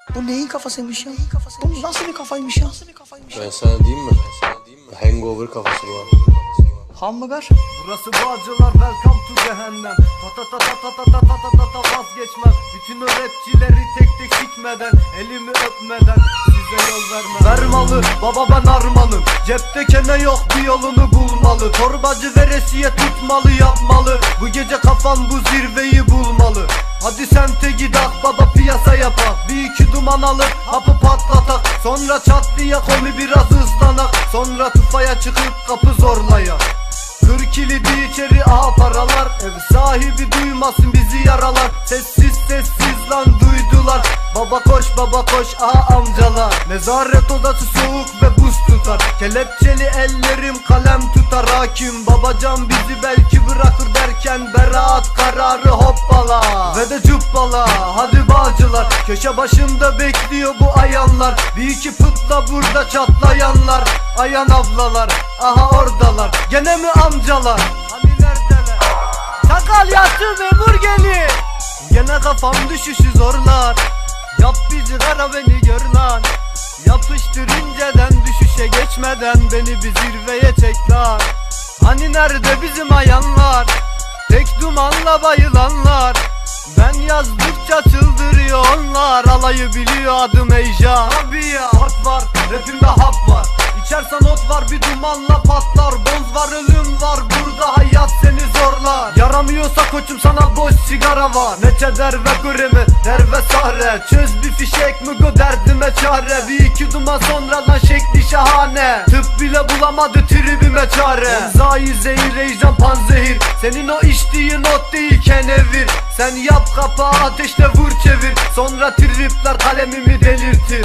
Bu neyin kafasıymış ya? Bu nasıl bir kafaymış ya? Ben sana diyeyim mi? Hangover kafası bu. Hamburger. Burası Bağcılar, welcome to cehennem. Ta ta ta ta ta ta ta ta ta ta vazgeçmem. Bütün o rapçileri tek tek sikmeden, elimi öpmeden size yol vermem. Vermalı baba, ben armanım. Cepte kene yok, bir yolunu bulmalı. Torbacı veresiye tutmalı, yapmalı. Bu gece kafam bu zirveyi bulmalı. Hadi sente gidak baba, piyasa yapak. Bir iki duman alıp hapı patlatak. Sonra çatlıya konu biraz hızlanak. Sonra tufaya çıkıp kapı zorlayak. Kır kilidi içeri, aha paralar. Ev sahibi duymasın bizi yaralar. Sessiz sessiz lan duydular. Baba koş aha amcalar. Nezaret odası soğuk ve buz tutar. Kelepçeli ellerim kalem tutar. Hakim babacan bizi belki bırakır derken beraat kararı hoppala ve de cuppala. Hadi Bağcılar, köşe başında bekliyor bu ayanlar. Bir iki pıtla burada çatlayanlar. Ayan ablalar, aha oradalar. Gene mi amcalar? Hani neredeler? Sakal yattı, memur gelir. Gene kafam düşüşü zorlar. Yap bir sigara beni gör lan. Yapıştır inceden, düşüşe geçmeden beni bir zirveye çek lan. Hani nerede bizim ayanlar? Tek dumanla bayılanlar. Ben yazdıkça çıldırıyor onlar. Alayı biliyor adım Eycan. Abi ya hak var, rapimde hap var. İçersen ot var, bir dumanla patlar. Boz var, ölüm var, burada hayat seni zorlar. Yaramıyorsa koçum sana boş sigara var. Neçe der ve gremi, der ve sahre. Çöz bir fişek mügo, derdime çare. Bir iki duman sonra lan şekli şahane. Tıp bile bulamadı tribime çare. Zayi zehir, heyecan panzehir. Senin o içtiğin ot değil kenevir. Sen yap kapağı, ateşle vur çevir. Sonra tripler kalemimi delirtir.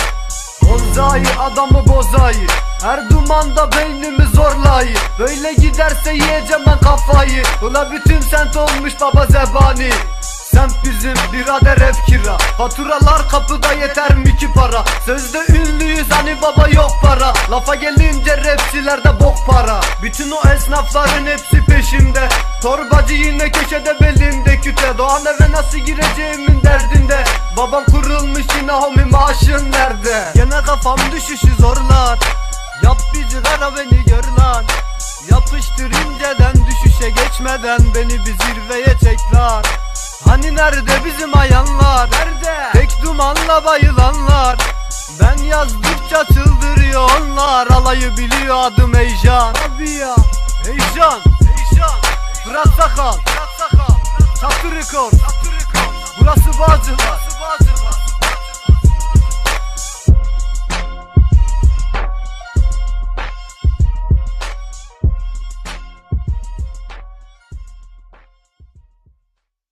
Onzai adamı bozayı, her dumanda beynimi zorlayı. Böyle giderse yiyeceğim ben kafayı. Ula bütün semt olmuş baba zebani. Semt bizim birader, ev kira. Faturalar kapıda, yeter mi ki para? Sözde ünlüyüz hani baba, yok para. Lafa gelince rapçilerde bok para. Bütün o esnafların hepsi peşimde. Torbacı yine köşede, belinde küte. Doğan eve nasıl gireceğimin derdinde. Babam kurulmuş yine, homie maaşın nerede? Gene kafam düşüşü zorlar. Yap bir sigara beni gör lan. Yapıştır inceden, düşüşe geçmeden beni bir zirveye çek lan. Hani nerede bizim ayanlar? Nerede? Tek dumanla bayılanlar. Ben yazdıkça çıldırıyor onlar. Alayı biliyor adım Eycan. Abi ya Eycan, Fırat Sakal, Çatı Rekord.